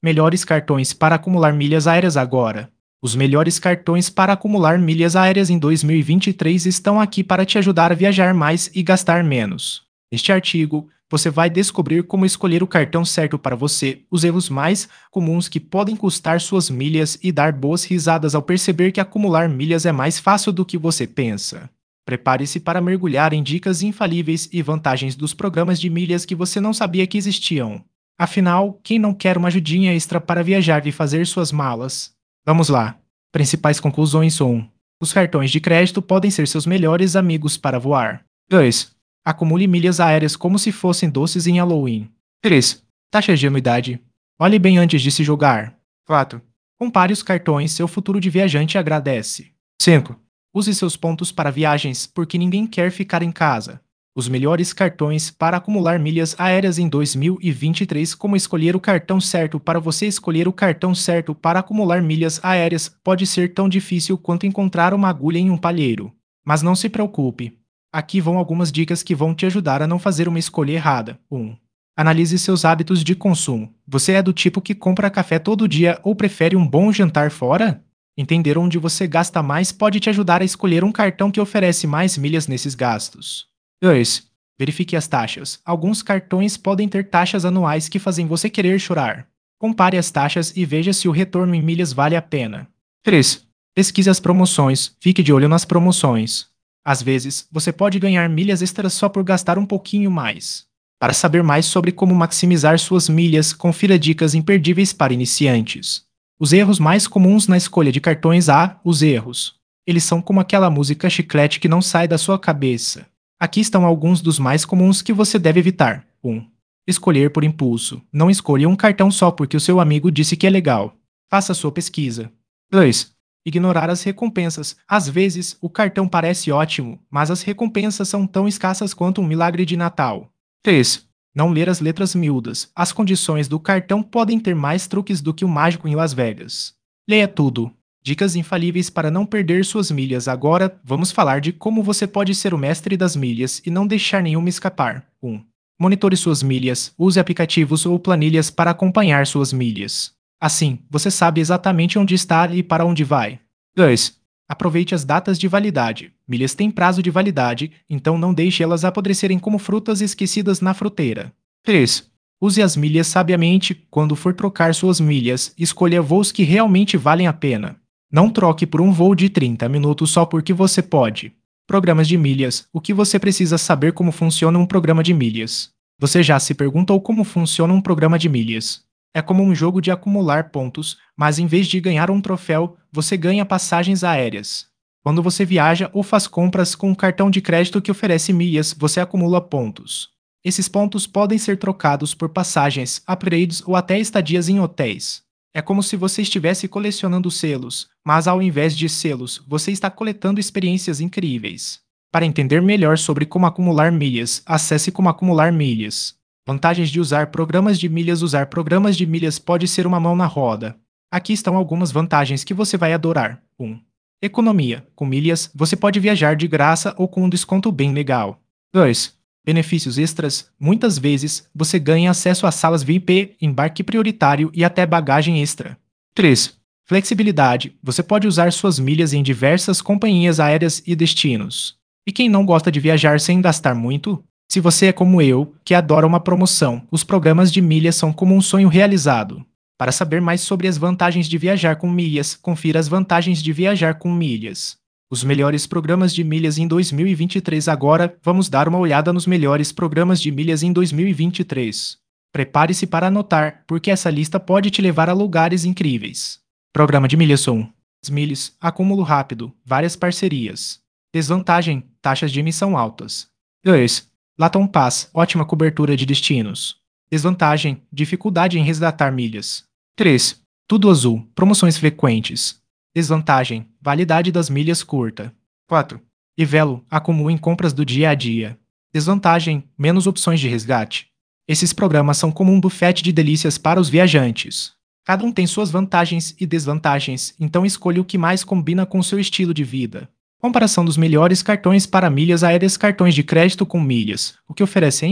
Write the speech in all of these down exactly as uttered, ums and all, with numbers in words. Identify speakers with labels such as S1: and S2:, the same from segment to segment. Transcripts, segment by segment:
S1: Melhores cartões para acumular milhas aéreas agora. Os melhores cartões para acumular milhas aéreas em dois mil e vinte e três estão aqui para te ajudar a viajar mais e gastar menos. Neste artigo, você vai descobrir como escolher o cartão certo para você, os erros mais comuns que podem custar suas milhas e dar boas risadas ao perceber que acumular milhas é mais fácil do que você pensa. Prepare-se para mergulhar em dicas infalíveis e vantagens dos programas de milhas que você não sabia que existiam. Afinal, quem não quer uma ajudinha extra para viajar e fazer suas malas? Vamos lá. Principais conclusões um. Os cartões de crédito podem ser seus melhores amigos para voar. dois. Acumule milhas aéreas como se fossem doces em Halloween. três. Taxas de anuidade. Olhe bem antes de se jogar. quatro. Compare os cartões, seu futuro de viajante agradece. cinco. Use seus pontos para viagens, porque ninguém quer ficar em casa. Os melhores cartões para acumular milhas aéreas em dois mil e vinte e três. Como escolher o cartão certo para você escolher o cartão certo para acumular milhas aéreas pode ser tão difícil quanto encontrar uma agulha em um palheiro. Mas não se preocupe. Aqui vão algumas dicas que vão te ajudar a não fazer uma escolha errada. um. Analise seus hábitos de consumo. Você é do tipo que compra café todo dia ou prefere um bom jantar fora? Entender onde você gasta mais pode te ajudar a escolher um cartão que oferece mais milhas nesses gastos. dois. Verifique as taxas. Alguns cartões podem ter taxas anuais que fazem você querer chorar. Compare as taxas e veja se o retorno em milhas vale a pena. três. Pesquise as promoções. Fique de olho nas promoções. Às vezes, você pode ganhar milhas extras só por gastar um pouquinho mais. Para saber mais sobre como maximizar suas milhas, confira dicas imperdíveis para iniciantes. Os erros mais comuns na escolha de cartões. A. Os erros. Eles são como aquela música chiclete que não sai da sua cabeça. Aqui estão alguns dos mais comuns que você deve evitar. um. Escolher por impulso. Não escolha um cartão só porque o seu amigo disse que é legal. Faça sua pesquisa. dois. Ignorar as recompensas. Às vezes, o cartão parece ótimo, mas as recompensas são tão escassas quanto um milagre de Natal. três. Não ler as letras miúdas. As condições do cartão podem ter mais truques do que o mágico em Las Vegas. Leia tudo. Dicas infalíveis para não perder suas milhas. Agora, vamos falar de como você pode ser o mestre das milhas e não deixar nenhuma escapar. um. Monitore suas milhas. Use aplicativos ou planilhas para acompanhar suas milhas. Assim, você sabe exatamente onde está e para onde vai. dois. Aproveite as datas de validade. Milhas têm prazo de validade, então não deixe elas apodrecerem como frutas esquecidas na fruteira. três. Use as milhas sabiamente. Quando for trocar suas milhas, escolha voos que realmente valem a pena. Não troque por um voo de trinta minutos só porque você pode. Programas de milhas. O que você precisa saber como funciona um programa de milhas? Você já se perguntou como funciona um programa de milhas? É como um jogo de acumular pontos, mas em vez de ganhar um troféu, você ganha passagens aéreas. Quando você viaja ou faz compras com um cartão de crédito que oferece milhas, você acumula pontos. Esses pontos podem ser trocados por passagens, upgrades ou até estadias em hotéis. É como se você estivesse colecionando selos, mas ao invés de selos, você está coletando experiências incríveis. Para entender melhor sobre como acumular milhas, acesse Como Acumular Milhas. Vantagens de usar programas de milhas. Usar programas de milhas pode ser uma mão na roda. Aqui estão algumas vantagens que você vai adorar. um. Economia. Com milhas, você pode viajar de graça ou com um desconto bem legal. dois. Benefícios extras. Muitas vezes, você ganha acesso a salas V I P, embarque prioritário e até bagagem extra. três. Flexibilidade. Você pode usar suas milhas em diversas companhias aéreas e destinos. E quem não gosta de viajar sem gastar muito? Se você é como eu, que adora uma promoção, os programas de milhas são como um sonho realizado. Para saber mais sobre as vantagens de viajar com milhas, confira as vantagens de viajar com milhas. Os melhores programas de milhas em dois mil e vinte e três. Agora, vamos dar uma olhada nos melhores programas de milhas em dois mil e vinte e três. Prepare-se para anotar, porque essa lista pode te levar a lugares incríveis. Programa de milhas um. As milhas, acúmulo rápido, várias parcerias. Desvantagem, taxas de emissão altas. dois. Latam Pass, ótima cobertura de destinos. Desvantagem, dificuldade em resgatar milhas. três. Tudo azul, promoções frequentes. Desvantagem, validade das milhas curta. quatro. Livelo, acúmulo em compras do dia a dia. Desvantagem, menos opções de resgate. Esses programas são como um buffet de delícias para os viajantes. Cada um tem suas vantagens e desvantagens, então escolha o que mais combina com seu estilo de vida. Comparação dos melhores cartões para milhas aéreas. Cartões de crédito com milhas. O que oferecem?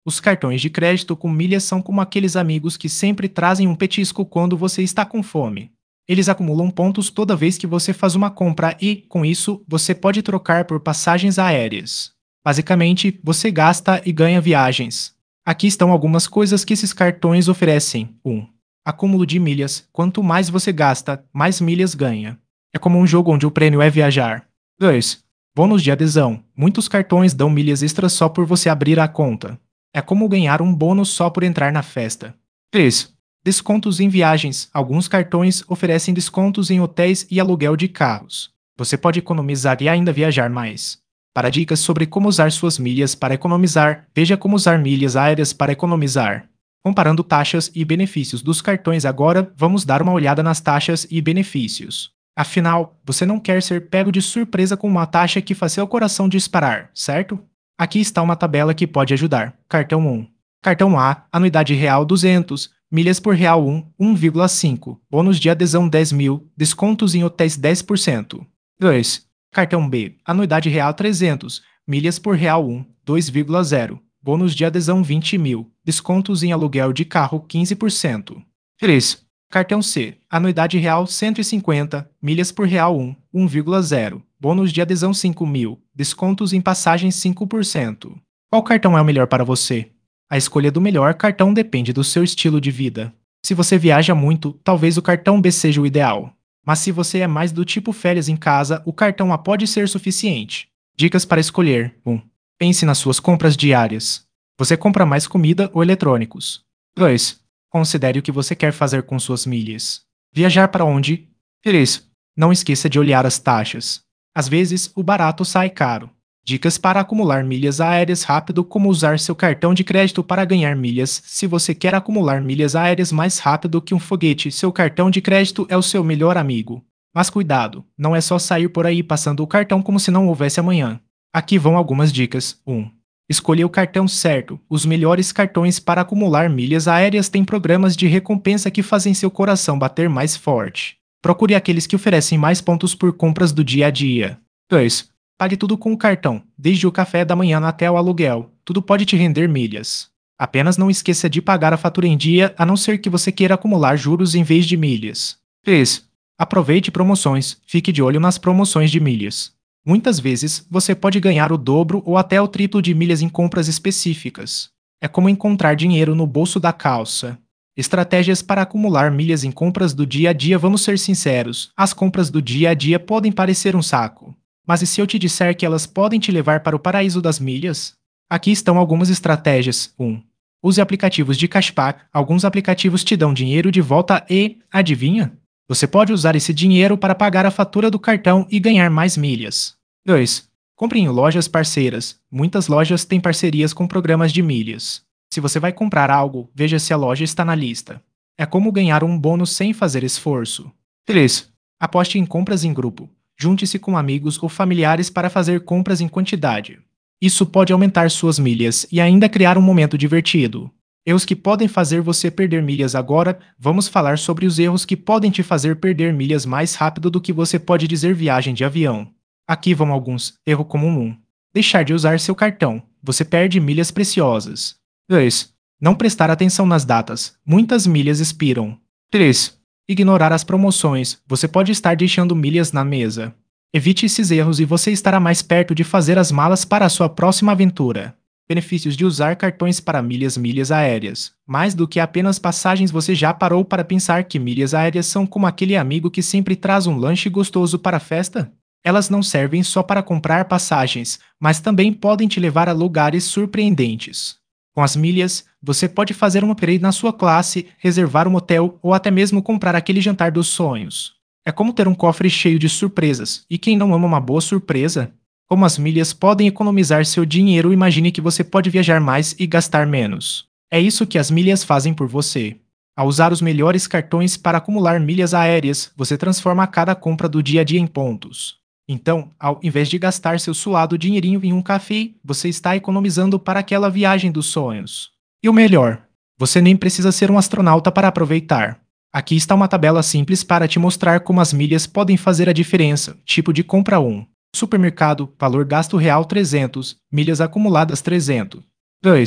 S1: Os cartões de crédito com milhas são como aqueles amigos que sempre trazem um petisco quando você está com fome. Eles acumulam pontos toda vez que você faz uma compra e, com isso, você pode trocar por passagens aéreas. Basicamente, você gasta e ganha viagens. Aqui estão algumas coisas que esses cartões oferecem. um. Acúmulo de milhas. Quanto mais você gasta, mais milhas ganha. É como um jogo onde o prêmio é viajar. dois. Bônus de adesão. Muitos cartões dão milhas extras só por você abrir a conta. É como ganhar um bônus só por entrar na festa. três. Descontos em viagens. Alguns cartões oferecem descontos em hotéis e aluguel de carros. Você pode economizar e ainda viajar mais. Para dicas sobre como usar suas milhas para economizar, veja como usar milhas aéreas para economizar. Comparando taxas e benefícios dos cartões agora, vamos dar uma olhada nas taxas e benefícios. Afinal, você não quer ser pego de surpresa com uma taxa que faz seu coração disparar, certo? Aqui está uma tabela que pode ajudar. Cartão um. Cartão A, anuidade real duzentos, milhas por real um, um vírgula cinco, bônus de adesão dez mil, descontos em hotéis dez por cento. dois. Cartão B, anuidade real trezentos, milhas por real um, dois vírgula zero, bônus de adesão vinte mil, descontos em aluguel de carro quinze por cento. três. Cartão C, anuidade real cento e cinquenta, milhas por real um, um vírgula zero, bônus de adesão cinco mil, descontos em passagens cinco por cento. Qual cartão é o melhor para você? A escolha do melhor cartão depende do seu estilo de vida. Se você viaja muito, talvez o cartão B seja o ideal. Mas se você é mais do tipo férias em casa, o cartão A pode ser suficiente. Dicas para escolher. um. Pense nas suas compras diárias. Você compra mais comida ou eletrônicos? dois. Considere o que você quer fazer com suas milhas. Viajar para onde? três. Não esqueça de olhar as taxas. Às vezes, o barato sai caro. Dicas para acumular milhas aéreas rápido: como usar seu cartão de crédito para ganhar milhas. Se você quer acumular milhas aéreas mais rápido que um foguete, seu cartão de crédito é o seu melhor amigo. Mas cuidado, não é só sair por aí passando o cartão como se não houvesse amanhã. Aqui vão algumas dicas. um. Escolha o cartão certo. Os melhores cartões para acumular milhas aéreas têm programas de recompensa que fazem seu coração bater mais forte. Procure aqueles que oferecem mais pontos por compras do dia a dia. dois. Pague tudo com o cartão, desde o café da manhã até o aluguel. Tudo pode te render milhas. Apenas não esqueça de pagar a fatura em dia, a não ser que você queira acumular juros em vez de milhas. três. Aproveite promoções. Fique de olho nas promoções de milhas. Muitas vezes, você pode ganhar o dobro ou até o triplo de milhas em compras específicas. É como encontrar dinheiro no bolso da calça. Estratégias para acumular milhas em compras do dia a dia. Vamos ser sinceros, as compras do dia a dia podem parecer um saco. Mas e se eu te disser que elas podem te levar para o paraíso das milhas? Aqui estão algumas estratégias. um. Use aplicativos de cashback. Alguns aplicativos te dão dinheiro de volta e, adivinha? Você pode usar esse dinheiro para pagar a fatura do cartão e ganhar mais milhas. dois. Compre em lojas parceiras. Muitas lojas têm parcerias com programas de milhas. Se você vai comprar algo, veja se a loja está na lista. É como ganhar um bônus sem fazer esforço. três. Aposte em compras em grupo. Junte-se com amigos ou familiares para fazer compras em quantidade. Isso pode aumentar suas milhas e ainda criar um momento divertido. Erros que podem fazer você perder milhas. Agora, vamos falar sobre os erros que podem te fazer perder milhas mais rápido do que você pode dizer viagem de avião. Aqui vão alguns. Erro comum um. Deixar de usar seu cartão. Você perde milhas preciosas. dois. Não prestar atenção nas datas. Muitas milhas expiram. três. Ignorar as promoções. Você pode estar deixando milhas na mesa. Evite esses erros e você estará mais perto de fazer as malas para a sua próxima aventura. Benefícios de usar cartões para milhas. Milhas aéreas. Mais do que apenas passagens, você já parou para pensar que milhas aéreas são como aquele amigo que sempre traz um lanche gostoso para a festa? Elas não servem só para comprar passagens, mas também podem te levar a lugares surpreendentes. Com as milhas, você pode fazer um upgrade na sua classe, reservar um hotel ou até mesmo comprar aquele jantar dos sonhos. É como ter um cofre cheio de surpresas, e quem não ama uma boa surpresa? Como as milhas podem economizar seu dinheiro? Imagine que você pode viajar mais e gastar menos. É isso que as milhas fazem por você. Ao usar os melhores cartões para acumular milhas aéreas, você transforma cada compra do dia a dia em pontos. Então, ao invés de gastar seu suado dinheirinho em um café, você está economizando para aquela viagem dos sonhos. E o melhor, você nem precisa ser um astronauta para aproveitar. Aqui está uma tabela simples para te mostrar como as milhas podem fazer a diferença. Tipo de compra um. Supermercado, valor gasto real trezentos, milhas acumuladas trezentos. dois.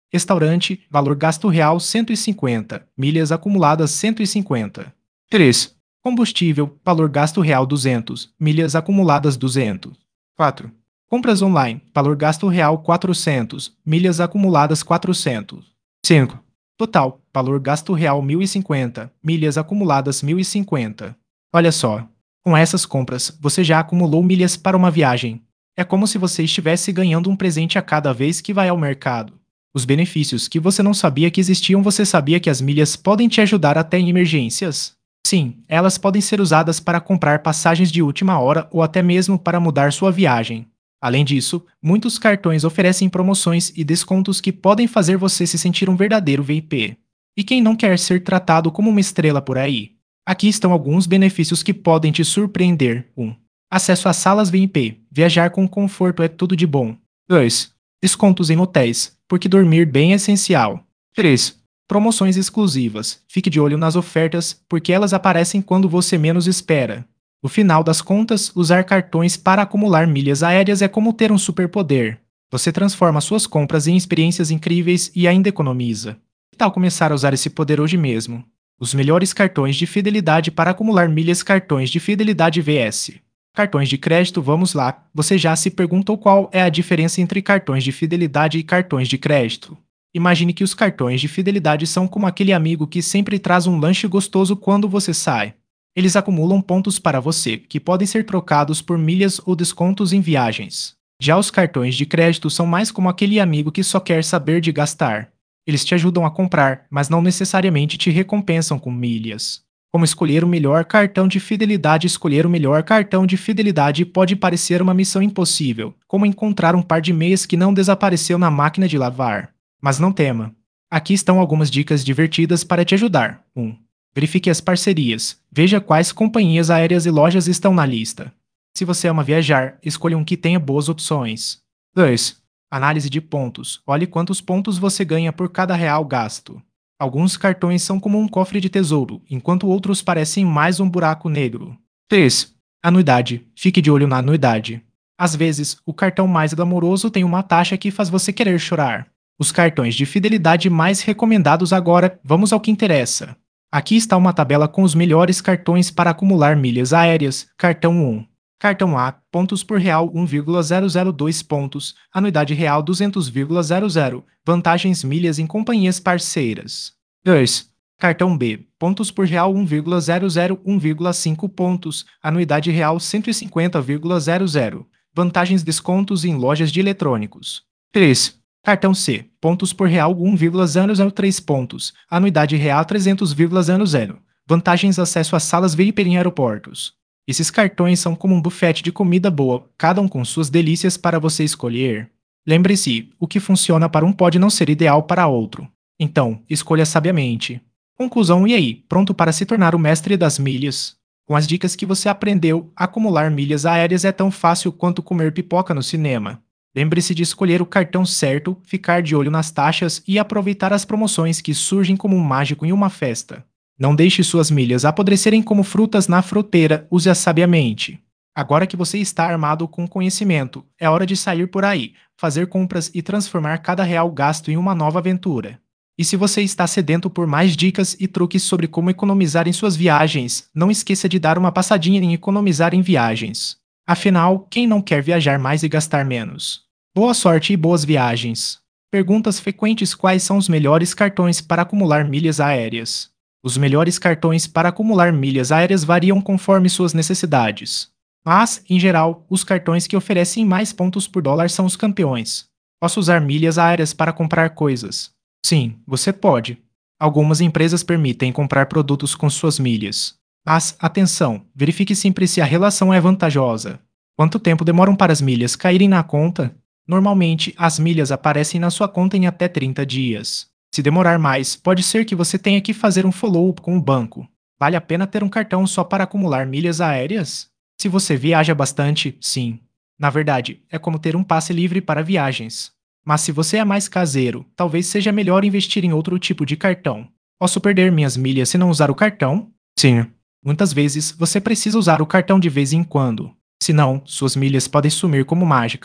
S1: Restaurante, valor gasto real cento e cinquenta, milhas acumuladas cento e cinquenta. três. Combustível, valor gasto real duzentos, milhas acumuladas duzentos. quatro. Compras online, valor gasto real quatrocentos, milhas acumuladas quatrocentos. cinco. Total, valor gasto real mil e cinquenta, milhas acumuladas mil e cinquenta. Olha só, com essas compras, você já acumulou milhas para uma viagem. É como se você estivesse ganhando um presente a cada vez que vai ao mercado. Os benefícios que você não sabia que existiam, você sabia que as milhas podem te ajudar até em emergências? Sim, elas podem ser usadas para comprar passagens de última hora ou até mesmo para mudar sua viagem. Além disso, muitos cartões oferecem promoções e descontos que podem fazer você se sentir um verdadeiro V I P. E quem não quer ser tratado como uma estrela por aí? Aqui estão alguns benefícios que podem te surpreender. um. Acesso às salas V I P. Viajar com conforto é tudo de bom. dois. Descontos em hotéis, porque dormir bem é essencial. três. Promoções exclusivas. Fique de olho nas ofertas, porque elas aparecem quando você menos espera. No final das contas, usar cartões para acumular milhas aéreas é como ter um superpoder. Você transforma suas compras em experiências incríveis e ainda economiza. Que tal começar a usar esse poder hoje mesmo? Os melhores cartões de fidelidade para acumular milhas. Cartões de fidelidade vs cartões de crédito. Vamos lá, você já se perguntou qual é a diferença entre cartões de fidelidade e cartões de crédito? Imagine que os cartões de fidelidade são como aquele amigo que sempre traz um lanche gostoso quando você sai. Eles acumulam pontos para você, que podem ser trocados por milhas ou descontos em viagens. Já os cartões de crédito são mais como aquele amigo que só quer saber de gastar. Eles te ajudam a comprar, mas não necessariamente te recompensam com milhas. Como escolher o melhor cartão de fidelidade? Escolher o melhor cartão de fidelidade pode parecer uma missão impossível, como encontrar um par de meias que não desapareceu na máquina de lavar. Mas não tema. Aqui estão algumas dicas divertidas para te ajudar. um. Verifique as parcerias. Veja quais companhias aéreas e lojas estão na lista. Se você ama viajar, escolha um que tenha boas opções. dois. Análise de pontos. Olhe quantos pontos você ganha por cada real gasto. Alguns cartões são como um cofre de tesouro, enquanto outros parecem mais um buraco negro. três. Anuidade. Fique de olho na anuidade. Às vezes, o cartão mais glamouroso tem uma taxa que faz você querer chorar. Os cartões de fidelidade mais recomendados. Agora, vamos ao que interessa. Aqui está uma tabela com os melhores cartões para acumular milhas aéreas. Cartão um. Cartão A, pontos por real um vírgula zero zero dois pontos, anuidade real duzentos vírgula zero zero, vantagens milhas em companhias parceiras. dois. Cartão B, pontos por real um vírgula zero zero um vírgula cinco pontos, anuidade real cento e cinquenta vírgula zero zero, vantagens descontos em lojas de eletrônicos. três. Cartão C, pontos por real um vírgula zero zero três pontos, anuidade real trezentos vírgula zero zero, vantagens acesso às salas V I P em aeroportos. Esses cartões são como um buffet de comida boa, cada um com suas delícias para você escolher. Lembre-se, o que funciona para um pode não ser ideal para outro. Então, escolha sabiamente. Conclusão: e aí, pronto para se tornar o mestre das milhas? Com as dicas que você aprendeu, acumular milhas aéreas é tão fácil quanto comer pipoca no cinema. Lembre-se de escolher o cartão certo, ficar de olho nas taxas e aproveitar as promoções que surgem como um mágico em uma festa. Não deixe suas milhas apodrecerem como frutas na fruteira, use-as sabiamente. Agora que você está armado com conhecimento, é hora de sair por aí, fazer compras e transformar cada real gasto em uma nova aventura. E se você está sedento por mais dicas e truques sobre como economizar em suas viagens, não esqueça de dar uma passadinha em Economizar em Viagens. Afinal, quem não quer viajar mais e gastar menos? Boa sorte e boas viagens! Perguntas frequentes: quais são os melhores cartões para acumular milhas aéreas? Os melhores cartões para acumular milhas aéreas variam conforme suas necessidades. Mas, em geral, os cartões que oferecem mais pontos por dólar são os campeões. Posso usar milhas aéreas para comprar coisas? Sim, você pode. Algumas empresas permitem comprar produtos com suas milhas. Mas, atenção, verifique sempre se a relação é vantajosa. Quanto tempo demoram para as milhas caírem na conta? Normalmente, as milhas aparecem na sua conta em até trinta dias. Se demorar mais, pode ser que você tenha que fazer um follow-up com o banco. Vale a pena ter um cartão só para acumular milhas aéreas? Se você viaja bastante, sim. Na verdade, é como ter um passe livre para viagens. Mas se você é mais caseiro, talvez seja melhor investir em outro tipo de cartão. Posso perder minhas milhas se não usar o cartão? Sim. Muitas vezes, você precisa usar o cartão de vez em quando. Senão, suas milhas podem sumir como mágica.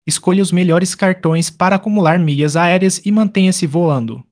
S1: Escolha os melhores cartões para acumular milhas aéreas e mantenha-se voando.